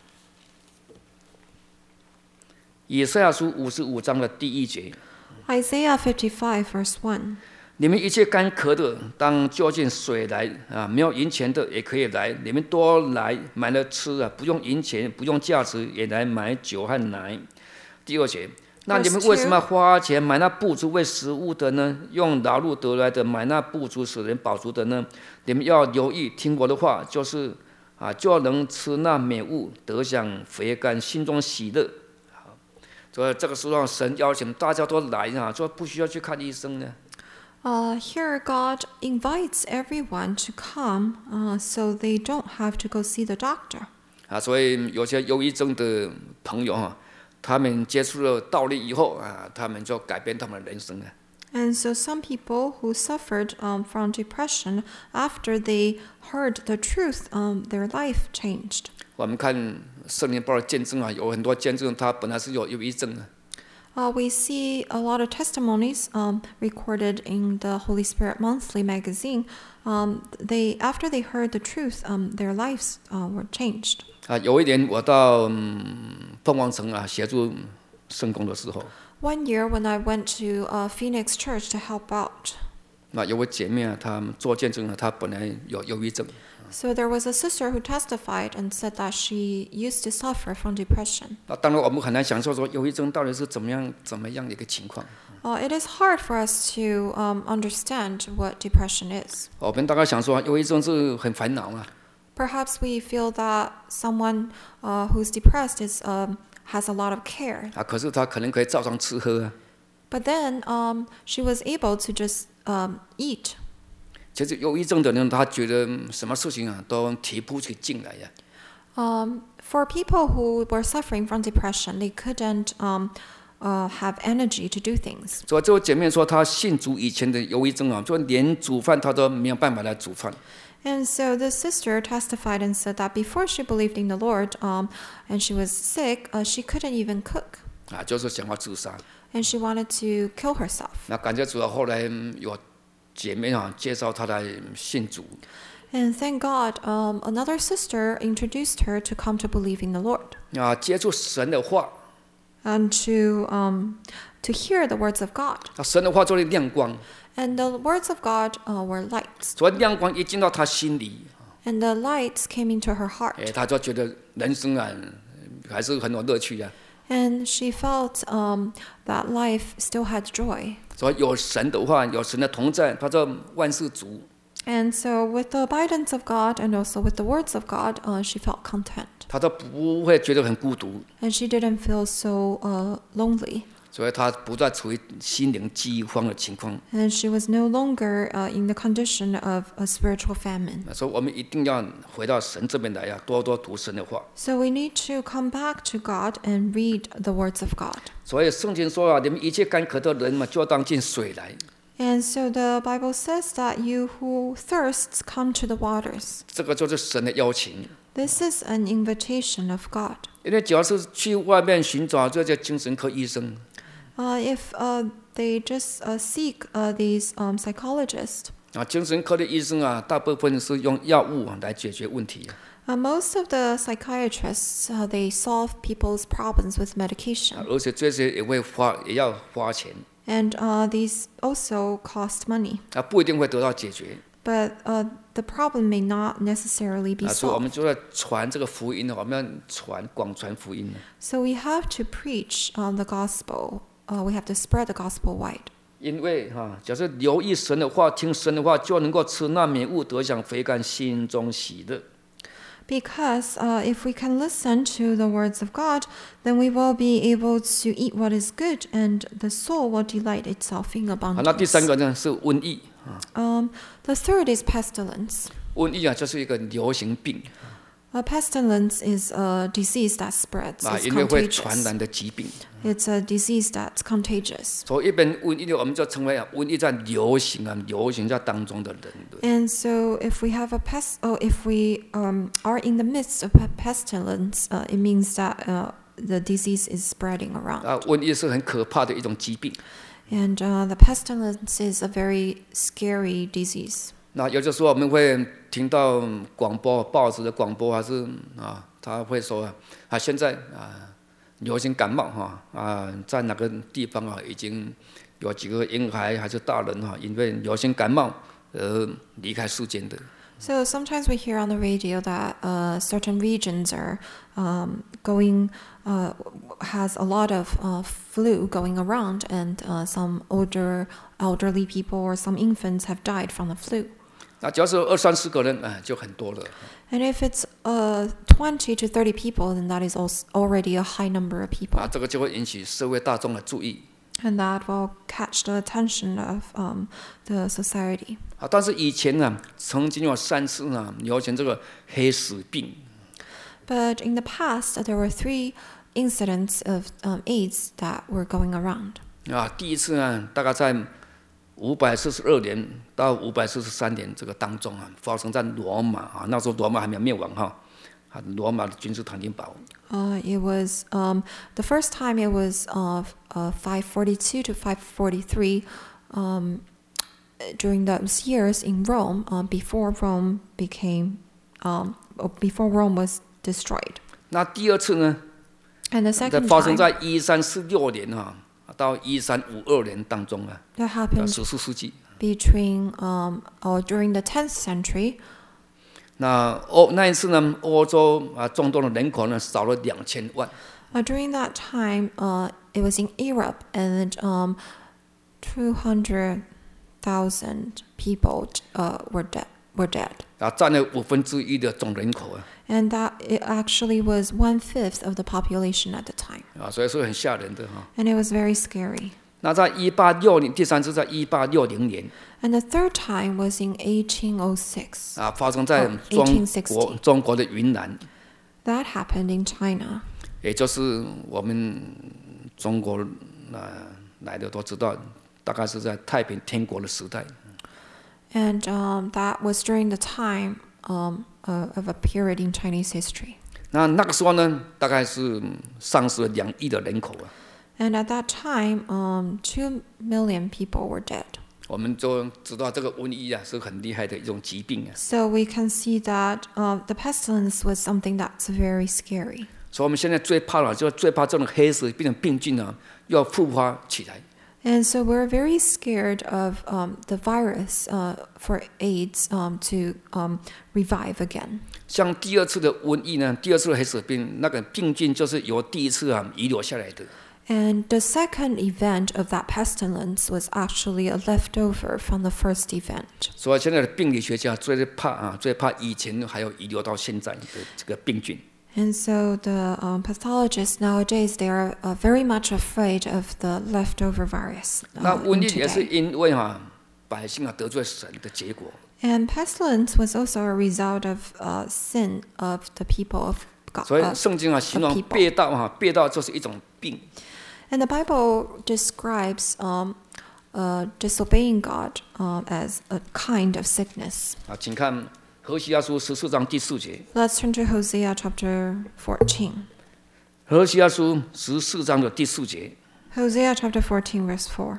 以赛亚书五十五章的第一节。 Isaiah fifty-five, verse one. 你们一切干渴的，当就近水来啊！没有银钱的也可以来，你们多来买了吃啊，不用银钱，不用价值，也来买酒和奶。第二节，那你们为什么花钱买那不足为食物的呢？用劳碌得来的买那不足使人饱足的呢？你们要留意听我的话，就是啊，就能吃那美物，得享肥甘，心中喜乐。好，所以这个时候神邀请大家都来啊，说不需要去看医生呢。 Uh, here, God invites everyone to come, uh, so they don't have to go see the doctor. 啊，所以有些忧郁症的朋友哈，他们接触了道理以后啊，他们就改变他们的人生了。 And so, some people who suffered um, from depression, after they heard the truth, um, their life changed. 我们看圣灵报的见证啊，有很多见证他本来是有忧郁症的， Uh, we see a lot of testimonies um, recorded in the Holy Spirit Monthly magazine. Um, they, after they heard the truth, um, their lives uh, were changed. 啊，有一年我到嗯凤凰城啊协助圣工的时候， One year, when I went to uh, Phoenix Church to help out, 那有位姐妹啊，她做见证了，她本来有忧郁症， so there was a sister who testified and said that she used to suffer from depression. 那当然我们很难想象说忧郁症到底是怎么样怎么样的一个情况。 Uh, it is hard for us to um, understand what depression is. 我们大概想说忧郁症是很烦恼啊， Perhaps we feel that someone uh, who's depressed is um, has a lot of care. 啊，可是她可能可以照常吃喝啊。 But then um, she was able to just um, eat. 其实忧郁症的人，他觉得什么事情啊都提不起劲来呀。 Um, for people who were suffering from depression, they couldn't um, uh, have energy to do things. 所以这位姐妹说，她信主以前的忧郁症啊，就连煮饭她都没有办法来煮饭。 And so the sister testified and said that before she believed in the Lord um, and she was sick, uh, she couldn't even cook. 啊，就是想要自杀。 and she wanted to kill herself. 那感谢主啊，后来嗯有姐妹啊介绍她来信主， And thank God, um, another sister introduced her to come to believe in the Lord 啊，接触神的话， and to um, to hear the words of God. 啊，神的话作为亮光， And the words of God uh, were lights, 所以亮光一进到她心里， and the lights came into her 哎， heart, 她就觉得人生啊还是很有乐趣啊。 and she felt um, that life still had joy. 所以有神的话，有神的同在，她就万事足。 And so, with the abundance of God and also with the words of God, uh, she felt content, 她都不会觉得很孤独， and she didn't feel so uh, lonely. 所以她不再处于心灵饥荒的情况。 And she was no longer uh, in the condition of a spiritual famine. 所以我们一定要回到神这边来呀，多多读神的话。 So we need to come back to God and read the words of God. 所以圣经说啊，你们一切干渴的人嘛，就当进水来。 And so the Bible says that you who thirsts come to the waters. 这个就是神的邀请。 This is an invitation of God. 因为只要是去外面寻找这些精神科医生， Uh, if uh, they just uh, seek uh, these um, psychologists, 啊，精神科的医生啊，大部分是用药物啊来解决问题。 uh, most of the psychiatrists, uh, they solve people's problems with 啊 medication. 而且这些也会花，也要花钱， And uh, these also cost money. 啊，不一定会得到解决。 But uh, the problem may not necessarily be 啊，所以我们 solved. 就在传这个福音呢，我们要传广传福音。 So we have to preach um, the gospel. Uh, we have to spread the gospel wide. 因为哈、啊，假设留意神的话，听神的话，就能够吃那美物，得享肥甘，心中喜乐。 Because uh, if we can listen to the words of God, then we will be able to eat what is good, and the soul will delight itself in 好，那第 abundance. 三个呢是瘟疫啊， Um, the third is pestilence. 瘟疫啊就是一个流行病 A pestilence is a disease that spreads. 啊， It's 因为会传 contagious. 染的疾病。 It's a disease that's contagious. 所以一般瘟疫呢，我们就称为啊瘟疫在流行啊，流行在当中的人。 And so, if we have a pest, oh, if we um, are in the midst of a pestilence, uh, it means that uh, the disease is spreading around. 啊，瘟疫是很可怕的一种疾病。 And uh, the pestilence is a very scary disease. 那有的时候我们会听到广播、报纸的广播，还是啊，他会说啊，啊现在啊流行感冒哈啊，在哪个地方啊已经有几个婴孩还是大人哈、因为流行感冒而离开世间的。 So sometimes we hear on the radio that uh, certain regions are um, going, uh, has a lot of uh, flu going around, and uh, some older elderly people or some infants have died from the flu. 那只要是二三十个人，哎，就很多了。 And if it's uh, twenty to thirty people, then that is also already a high number of people. 啊，这个就会引起社会大众的注意。 And that will catch the attention of um, the society. 啊，但是以前呢，曾经有三次呢流行这个黑死病。 But in the past, there were three incidents of um, AIDS that were going around. 啊，第一次呢，大概在五百四十二年到五百四十三年这个当中啊，发生在罗马啊，那时候罗马还没有灭亡哈，啊，罗马的君士坦丁堡。 Uh, it was um, the first time. It was uh, uh, five forty-two to five forty-three um, during those years in Rome, uh, before Rome became, um, before Rome was destroyed. 那第二次呢， And the 在 second 发生 time 在一三四六年哈，到一三五二年当中啊， that 到 happened 十四世纪。 between um, or during the tenth century. 那欧那一次呢，欧洲啊中东的人口呢少了两千万。 Uh, during that time, uh, it was in Europe, and um, two hundred thousand people uh, were dead. Were dead, 啊，占了五分之一的总人口啊， and that it actually was one fifth of the population at the time, 啊，所以是很吓人的哈。 and it was very scary. 那在一八六零，第三次在一八六零年 And the third time was in eighteen oh six. 啊，发生在哦中 1860 国中国的云南， That happened in China. 也就是我们中国啊来的都知道，大概是在太平天国的时代。 And um, that was during the time um, uh, of a period in Chinese history. 那那个时候呢，大概是丧失了两亿的人口啊。 And at that time, um, two million people were dead. 我们就知道这个瘟疫啊是很厉害的一种疾病啊， So we can see that uh, the pestilence was something that's very scary. 所以我们现在最怕了，就最怕这种黑死病的病菌啊要复发起来。 And so we're very scared of um, the virus uh, for AIDS um, to um, revive again. 像第二次的瘟疫呢，第二次的黑死病，那个病菌就是由第一次啊遗留下来的。 And the second event of that pestilence was actually a leftover from the first event. 所以现在的病理学家最怕啊，最怕以前还有遗留到现在的这个病菌。 And so the um, pathologists nowadays, they are uh, very much afraid of the leftover virus. 那 Uh, 瘟 in 疫也是 today. 因为哈、百姓啊得罪神的结果。 And pestilence was also a result of uh, sin of the people of God. 所以 Uh, 圣经啊形容 people. 背道哈，背道就是一种病。 and the Bible describes um, uh, disobeying God um, as a kind of sickness. 啊，请看何西阿书十四章第四节。 Let's turn to Hosea chapter fourteen. 何西阿书十四章的第四节， Hosea chapter fourteen, verse four.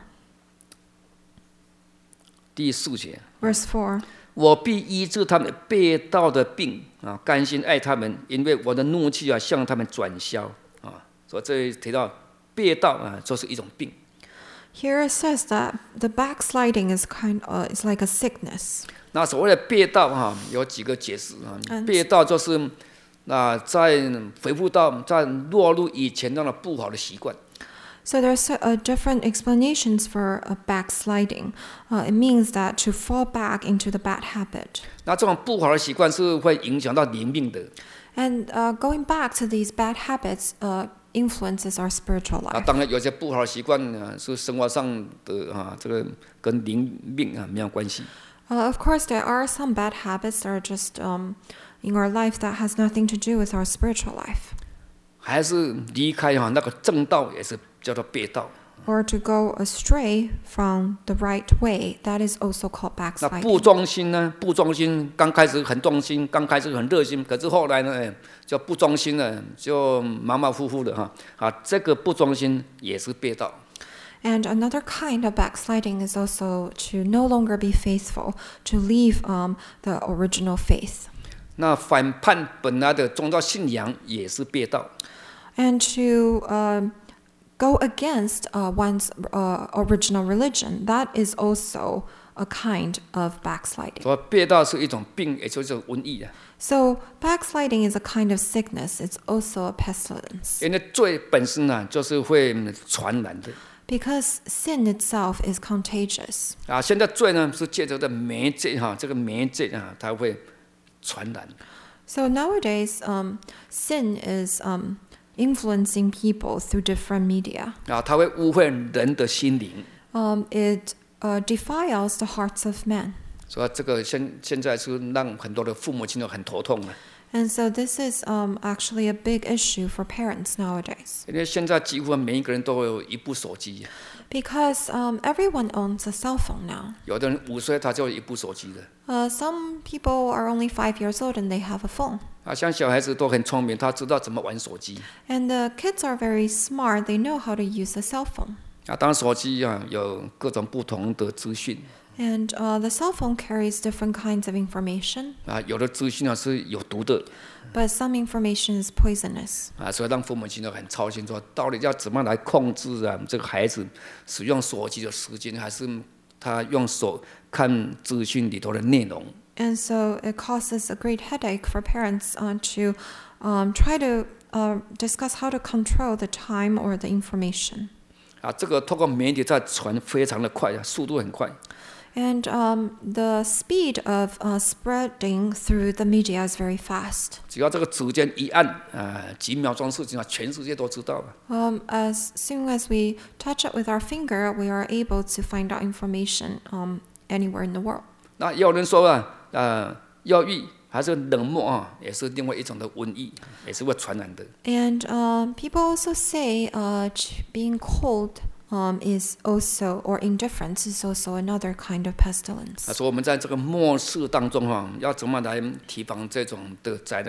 第四节， Verse four. 我必医治他们背道的病啊，甘心爱他们，因为我的怒气啊向他们转消啊。所以这里提到背道啊，就是一种病。 Here it says that the backsliding is kind uh, is like a sickness. 那所谓的背道哈，有几个解释啊。 嗯背道就是那在回复到在落入以前那种不好的习惯。 So there's uh, different explanations for a backsliding. Uh, it means that to fall back into the bad habit. 那这种不好的习惯是会影响到灵命的。 And uh, going back to these bad habits uh, influences our spiritual 啊， life. 当然有些不好的习惯啊，是生活上的啊，这个跟灵命啊没有关系。 Uh, of course, there are some bad habits that are just um, in our life that has nothing to do with our spiritual life. 还是离开哈、啊、那个正道，也是叫做背道。 Or to go astray from the right way, that is also called 那 backsliding. 不忠心呢？不忠心，刚开始很忠心，刚开始很热心，可是后来呢，哎就不忠心了，就马马虎虎的哈。啊，这个不忠心也是背道。 And another kind of backsliding is also to no longer be faithful, to leave um, the original faith. 那反叛本来的宗教信仰也是背道。 And to uh, go against uh, one's uh, original religion, that is also a kind of backsliding. 所以背道是一种病，也就是瘟疫啊。 So backsliding is a kind of sickness. It's also a pestilence. 因为罪本身呢、啊，就是会传染的。 Because sin itself is contagious. 啊，现在罪呢是借着的媒介哈，这个媒介啊，它会传染。 So nowadays, um, sin is um, influencing people through different media. 啊，它会污秽人的心灵。 Um, it uh, defiles the hearts of men. 所以这个现现在是让很多的父母亲都很头痛的。 And so this is um, actually a big issue for parents nowadays. 因为现在几乎每一个人都有一部手机， Because um, everyone owns a cell phone now. 有的人五岁他就有一部手机的。 Uh, some people are only five years old and they have a phone. 啊，像小孩子都很聪明，他知道怎么玩手机。 And the kids are very smart. They know how to use a cell phone. 啊，当然手机啊有各种不同的资讯。 And uh, the cell phone carries different kinds of information. 啊，有的资讯啊是有毒的。 But some information is poisonous. 啊，所以让父母亲都很操心，说到底要怎么来控制啊这个孩子使用手机的时间，还是他用手看资讯里头的内容。 And so it causes a great headache for parents uh, to um, try to uh, discuss how to control the time or the information. 啊，这个透过媒体在传非常的快啊，速度很快。 And um, the speed of uh, spreading through the media is very fast. 只要这个指尖一按，啊，几秒钟事情啊，全世界都知道了。 Um, as soon as we touch it with our finger, we are able to find out information um, anywhere in the world. 那也有人说啊，呃，忧郁还是冷漠啊，也是另外一种的瘟疫，也是会传染的。 And um, people also say uh, ch- being cold um, is also, or indifference is also another kind of 啊， pestilence. 所以我们在这个末世当中哈、啊，要怎么来提防这种的灾难？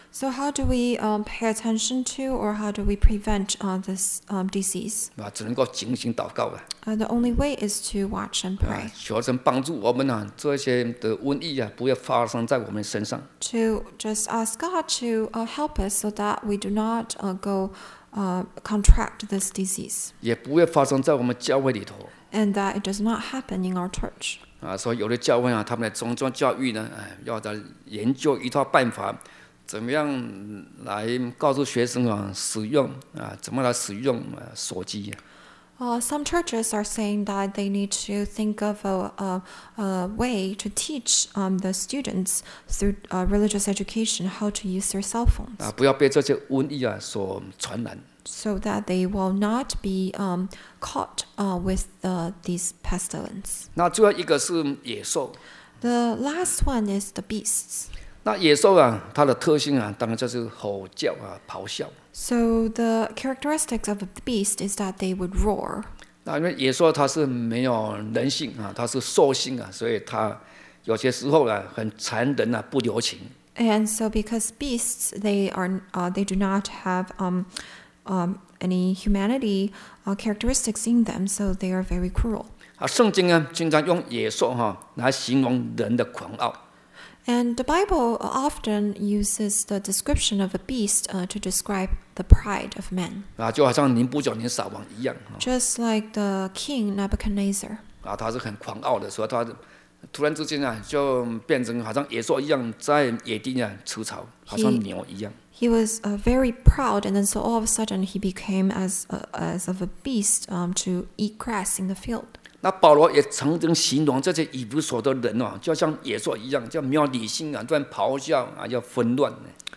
So how do we um, pay attention to, or how do we prevent uh, this um, disease? 啊，只能够警醒祷告了。 Uh, the only way is to watch and 啊 pray.， 求神帮助我们啊，这些的瘟疫啊，不要发生在我们身上。 To just ask God to uh, help us so that we do not uh, go uh, contract this disease, 也不会发生在我们教会里头 and that it does not happen in our church. 啊。所以有的教会啊，他们的宗教教育呢，哎，要在研究一套办法，怎么样来告诉学生啊使用啊，怎么来使用啊手机。 Uh, some churches are saying that they need to think of a, a, a way to teach um, the students through uh, religious education how to use their cell phones, 啊，不要被这些瘟疫啊所传染。 so that they will not be um, caught uh, with uh, these pestilence. 那最后一个是野兽。 The last one is the beasts. 那野兽啊，它的特性啊，当然就是吼叫啊、咆哮。 So the characteristics of the beast is that they would roar. 那因为野兽它是没有人性啊，它是兽性啊，所以它有些时候啊很残忍啊，不留情。 And so because beasts, they are uh, they do not have um, um, any humanity uh, characteristics in them, so they are very cruel. 啊，圣经啊经常用野兽哈、来形容人的狂傲。 And the Bible often uses the description of a beast uh, to describe the pride of men, 啊，就好像尼布甲尼撒王一样 just like the king Nebuchadnezzar. 啊，他是很狂傲的，所以他突然之间啊，就变成好像野兽一样，在野地啊吃草，好像牛一样。 He was uh, very proud, and then so all of a sudden he became as uh, as of a beast um, to eat grass in the field. 那保罗也曾经形容这些以弗所的人哦，就像野兽一样，叫没有理性啊，乱咆哮啊，要纷乱。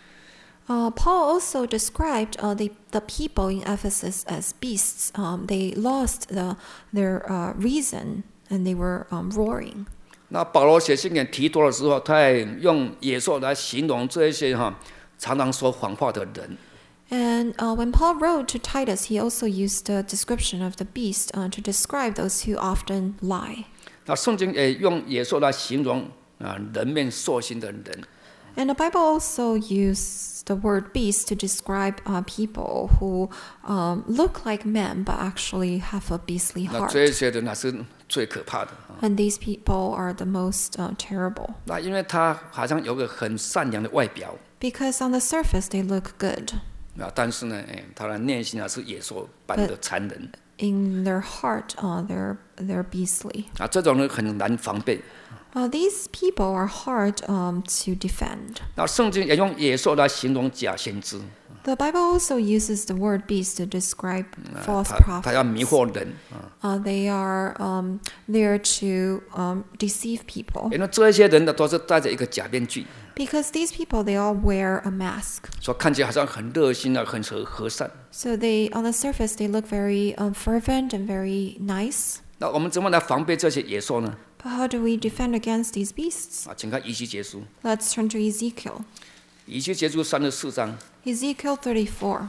Uh, Paul also described uh, the the people in Ephesus as beasts. Um, they lost the, their uh, reason, and they were um, roaring. 那保罗写信给提多的时候，他也用野兽来形容这一些哈常常说谎话的人。 And uh, when Paul wrote to Titus, he also used the description of the beast uh, to describe those who often lie. 那圣经也用野兽来形容啊人面兽心的人。 And the Bible also used the word beast to describe uh, people who um, look like men but actually have a beastly 那 heart. 这些人呢是最可怕的啊。 And these people are the most uh, terrible 那因为他好像有个很善良的外表 because on the surface they look good. 啊，但是呢，哎，他的内心啊是野兽般的残忍 In their heart, uh, they're they're beastly. 啊，这种人很难防备。 Uh, these people are hard um, to defend. 那圣经也用野兽来形容假先知， The Bible also uses the word beast to describe 啊 false 他他要迷 prophets. 惑人啊， Uh, they are um, there to um, deceive people 因为这些人呢都是戴着一个假面具， because these people they all wear a mask. 说看起来好像很热心啊，很和和善。 So they on the surface they look very um, fervent and very nice. 那我们怎么来防备这些野兽呢？ But how do we defend against these beasts? 啊，请看以西结书， Let's turn to Ezekiel. 以西结书三十四章， Ezekiel thirty-four.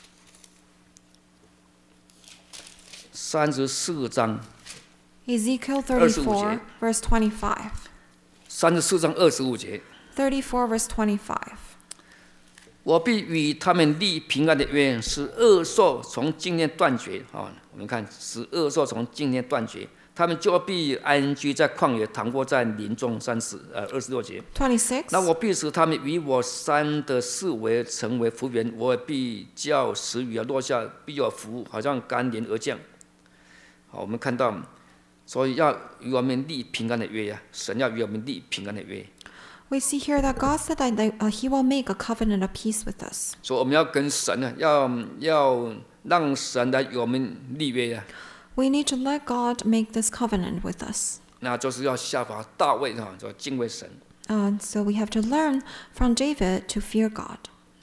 三十四章， Ezekiel 二十五节。 thirty-four, verse twenty-five. 三十四章二十五节， thirty-four, verse twenty-five. 我必与他们立平安的约，使恶兽从今天断绝。啊，我们看，使恶兽从今天断绝，他们就必安居在旷野，躺卧在林中。三十呃二十六节。 twenty-six. 那我必使他们与我山的四围成为福源，我必叫时雨啊落下，必有福，好像甘霖而降。好，我们看到，所以要与我们立平安的约呀、啊，神要与我们立平安的约。 We see here that God said that they, uh, He will make a covenant of peace with us. 所以我们要跟神呢，要要让神来与我们立约呀、啊。 We need to let God make this covenant with us. 那就是要效法大卫哈，就敬畏神。 Uh, so we have to learn from David to fear God.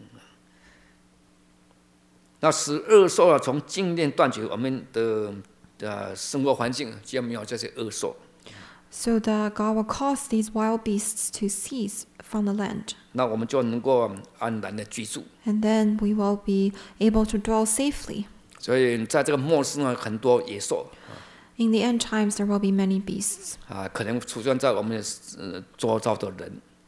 那使恶兽啊从今天断绝，我们的呃生活环境就没有这些恶兽。 So that God will cause these wild beasts to cease from the land. 那我们就能够安然的居住。 And then we will be able to dwell safely. 所以在这个末世呢，很多野兽 In the end times, there will be many beasts. 啊，可能出现在我们的呃周遭的人。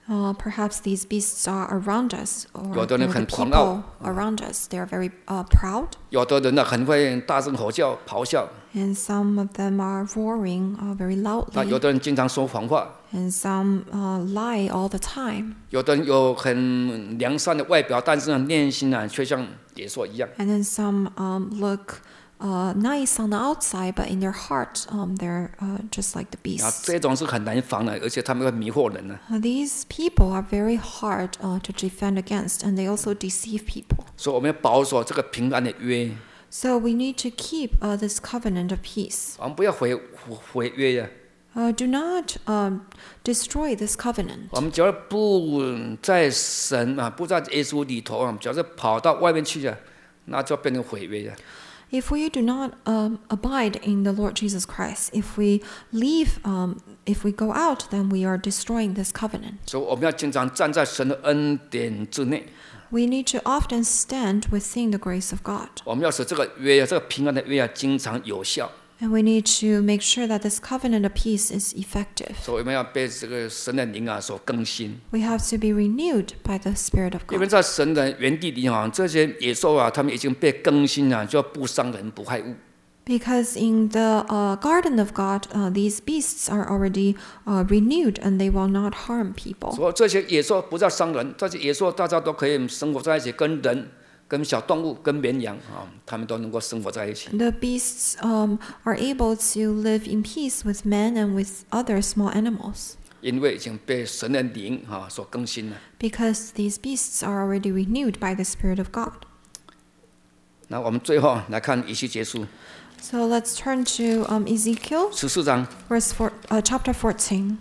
Uh, perhaps these beasts are around us, or 有的 you 人 know, the 很狂傲， people around us. They are very uh, proud, 有的人呢很会大声吼叫、咆哮， and some of them are roaring uh, very 那 loudly, 有的人经常说谎话， and some uh, lie all the time. 有的人有很良善的外表，但是呢内心呢却像野兽一样。 And then some um, look uh, nice on the outside, but in their heart, um, they're uh, just like the 啊， beasts. 这种是很难防的，而且他们会迷惑人呢。 Uh, these people are very hard uh, to defend against, and they also deceive people. 所以我们要保守这个平安的约， So we need to keep uh, this covenant of peace. 我们不要毁毁约呀、 Uh, do not um, destroy this covenant. 我们只要不在神啊，不在耶稣里头啊，只要是跑到外面去啊，那就变成毁约呀。 If we do not um, abide in the Lord Jesus Christ, if we leave, um, if we go out, then we are destroying this covenant. 所以我们要经常站在神的恩典之内， We need to often stand within the grace of God. 我们要使这个约啊，这个平安的约啊，经常有效。 And we need to make sure that this covenant of peace is effective. 所以我们要被这个神的灵啊所更新。 We have to be renewed by the Spirit of 因为 God. 在神的原地里啊，这些野兽啊，他们已经被更新了，就不伤人不害物。 Because in the uh, garden of God, uh, these beasts are already uh, renewed and they will not harm people. 所以这些野兽不叫伤人，这些野兽大家都可以生活在一起，跟人、跟小动物、跟绵羊啊，他们都能够生活在一起。 The beasts um, are able to live in peace with men and with other small animals. 因为已经被神的灵啊所更新了。 Because these beasts are already renewed by the Spirit of God. 那我们最后来看以西结书 So let's turn to um, Ezekiel, 十四章 verse four, uh, chapter fourteen.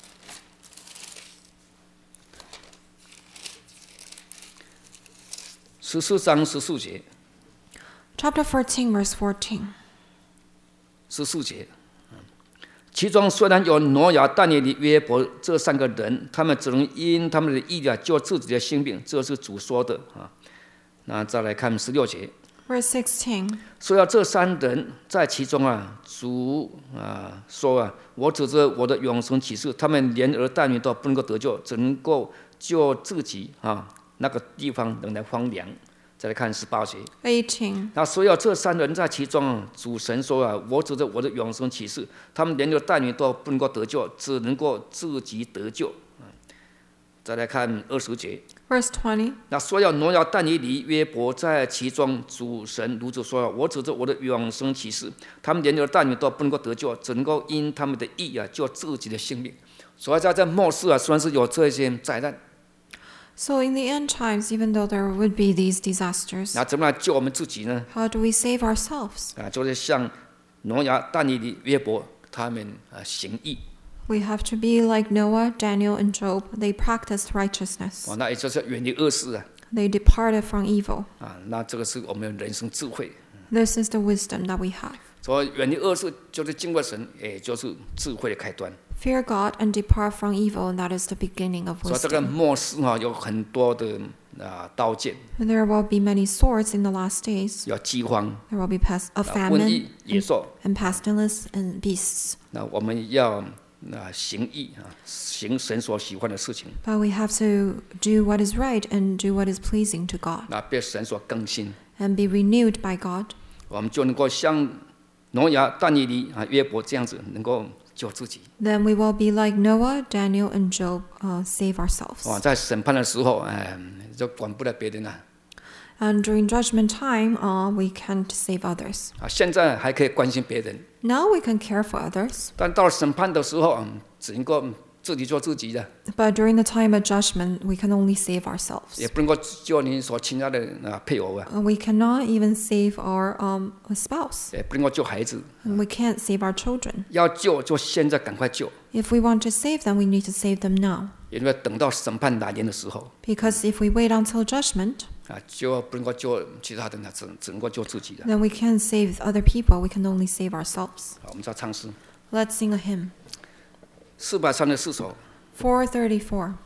十四章十四节， Chapter fourteen, verse fourteen. 十四节。其中虽然有挪亚、但以理、约伯这三个人，他们只能因他们的义啊救自己的性命，这是主说的啊。那再来看十六节， Verse sixteen. 说要这三人在其中啊，主啊说啊，我指着我的永生启示，他们连儿带女都不能够得救，只能够救自己啊，那个地方仍然荒凉。再来看十八节， eighteen. 那所有这三人在其中，主神说啊，我指着我的永生启示，他们连儿带女都不能够得救，只能够自己得救。再来看二十节， Verse twenty. 那所有挪亚、但以理、约伯在其中，主神如此说：我指着我的永生启示，他们连儿带女都不能够得救，只能够因他们的义啊救自己的性命。所以在这末世啊，虽然是有这些灾难， So in the end times, even though there would be these disasters, 那怎么来救我们自己呢？ how do we save ourselves? 啊，就是像挪亚、但以理、约伯他们啊行义。 We have to be like Noah, Daniel, and Job. They practiced righteousness. 哦，那也就是远离恶事啊！ They departed from evil. 啊，那这个是我们人生智慧。 This is the wisdom that we have. 所以远离恶事就是敬畏神，也就是智慧的开端。 Fear God and depart from evil, and that is the beginning of 所以这个 wisdom. 末世啊，有很多的啊刀剑， And there will be many swords in the last days. 有饥荒、 There will be pest, a 啊瘟 famine 疫、野兽。 and pestilence and beasts. 那我们要啊行义啊，行神所喜欢的事情， But we have to do what is right and do what is pleasing to God 那被神所更新， and be renewed by God. 我们就能够像挪亚、但以理啊、约伯这样子，能够救自己。 Then we will be like Noah, Daniel, and Job, uh, save ourselves. 哇，在审判的时候，哎，就管不了别人了。 And during judgment time, uh, we can't save others. 啊，现在还可以关心别人， Now we can care for others. 但到了审判的时候，嗯，只能够自己做自己的， But during the time of judgment, we can only save ourselves. 也不能够救你所亲爱的啊配偶啊， Uh, we cannot even save our um, spouse. 也不能够救孩子。 And we can't save our children. 要救就现在赶快救， If we want to save them, we need to save them now. 因为等到审判来临的时候， Because if we wait until judgment, 啊，就不能够救其他人了，只只能够救自己的。 then we can't save other people. We can only save ourselves. 好，我们再唱诗， Let's sing a hymn. 四百三十四首。 four thirty-four.